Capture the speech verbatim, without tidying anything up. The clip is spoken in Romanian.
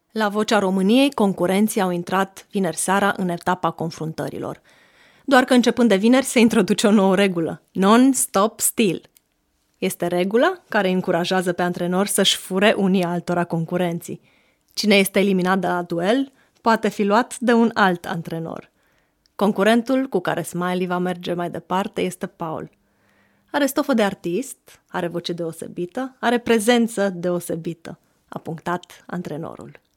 La Vocea României, concurenții au intrat vineri seara în etapa confruntărilor. Doar că începând de vineri se introduce o nouă regulă, non-stop still. Este regula care încurajează pe antrenori să-și fure unii altora concurenții. Cine este eliminat de la duel poate fi luat de un alt antrenor. Concurentul cu care Smiley va merge mai departe este Paul. Are stofă de artist, are voce deosebită, are prezență deosebită, a punctat antrenorul.